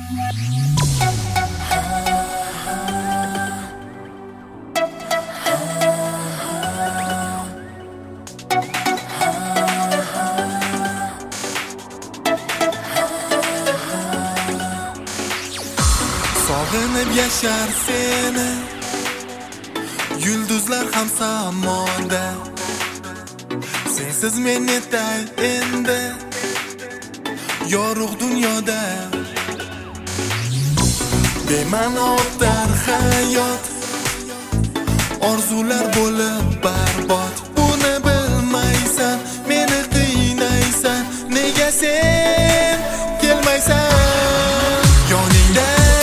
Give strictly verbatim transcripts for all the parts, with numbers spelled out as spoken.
Sog'inib yashar seni yulduzlar ham samoda. Sensiz men netay endi yorug' dunyoda. Bema'nodir hayot, orzular bo'lib barbod. Buni bilmaysan, meni qiynaysan, nega sen kelmaysan yoningda?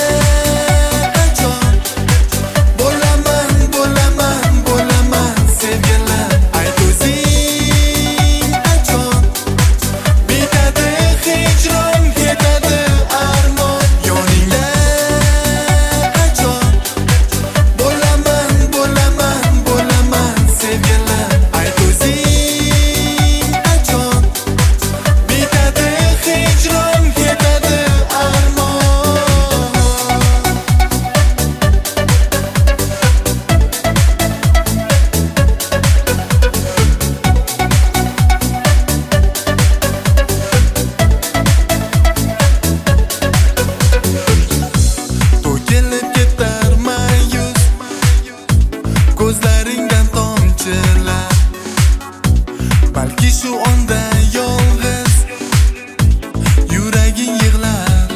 Ko'zlaringdan tomchilar, balki shu onda yolg'iz yuraging yig'lar.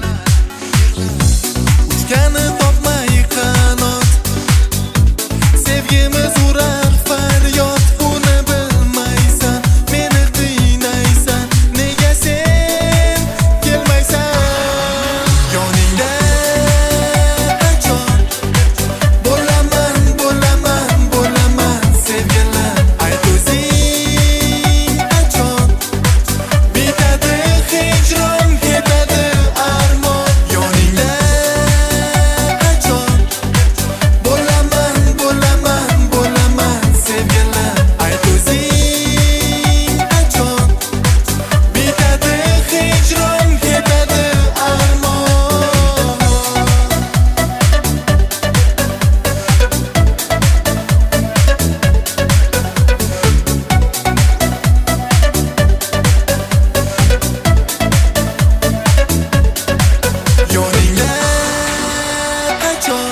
Uchgani topmay qanot, sevgimiz urar faryod. Buni bilmaysan, meni qiynaysan, nega sen kelmaysan yoningda?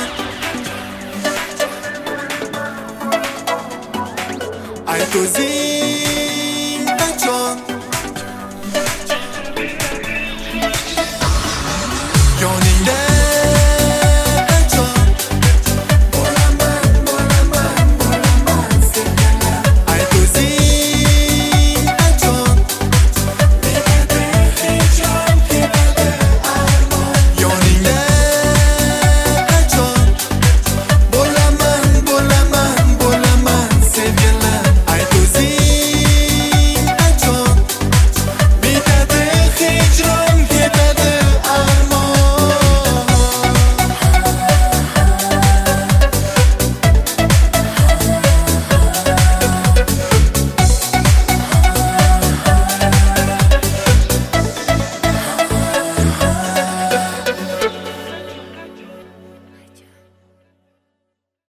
Così